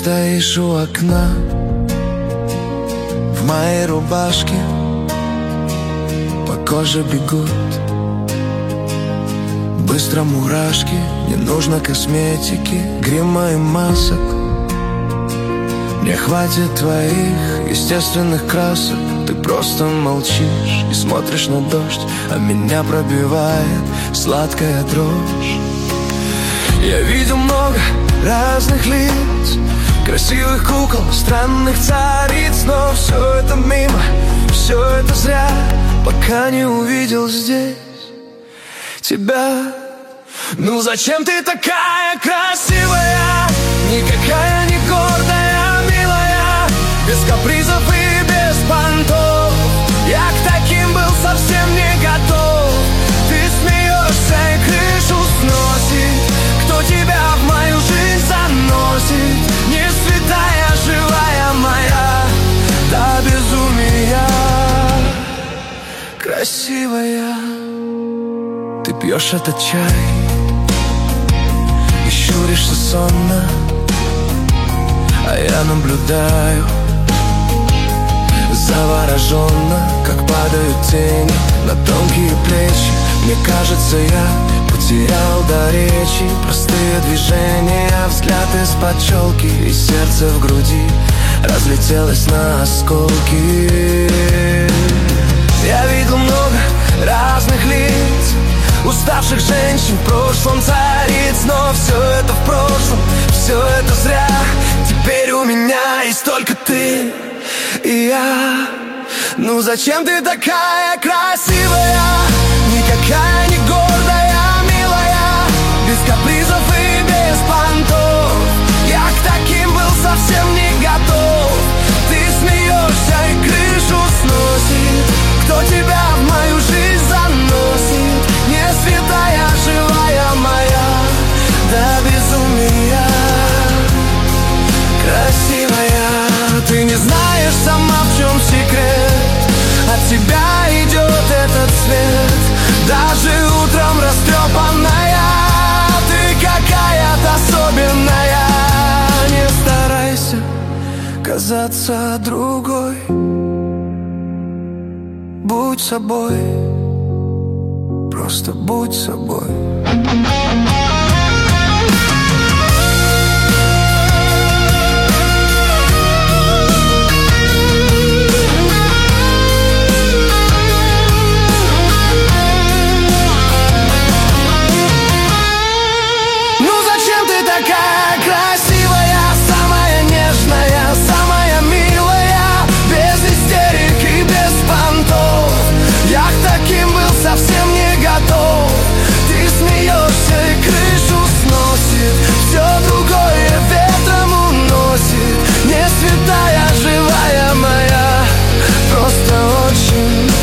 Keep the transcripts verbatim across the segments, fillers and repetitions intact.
стоишь у окна в моей рубашке, по коже бегут быстро мурашки. Не нужно косметики, грима и масок. Мне хватит твоих естественных красок. Ты просто молчишь и смотришь на дождь, а меня пробивает сладкая дрожь. Я видел много разных лиц, красивых кукол, странных цариц, но все это мимо, все это зря, пока не увидел здесь тебя. Ну зачем ты такая красивая, никакая не гордая, милая, без капризов и без понтов? Я к таким был совсем не готов. Ты смеешься и крышу сносит. Кто тебя в мою жизнь заносит? Не святая, живая моя, до безумия красивая. Ты пьешь этот чай и щуришься сонно, а я наблюдаю завороженно, как падают тени на тонкие плечи. Мне кажется, я потерял до речи. Простые движения, взгляд из-под челки, и сердце в груди разлетелось на осколки. Я видел много разных лиц, уставших женщин, в прошлом цариц, но все это в прошлом, все это зря. Теперь у меня есть только ты и я. Ну зачем ты такая красивая, никакая не гордая, милая, без капризов и без понтов? Я к таким был совсем не готов. Ты смеешься и крышу сносит. Кто тебя в мою жизнь заносит? Не святая, живая моя, до безумия красивая. Ты не знаешь сама, в чем секрет, от тебя идет этот цвет. Даже утром растрепанная, ты какая-то особенная. Не старайся казаться другой, будь собой, просто будь собой. Совсем не готов. Ты смеешься и крышу сносит. Все другое ветром уносит. Не святая, живая моя, просто очень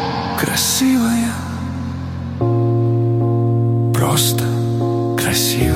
красивая, просто красивая.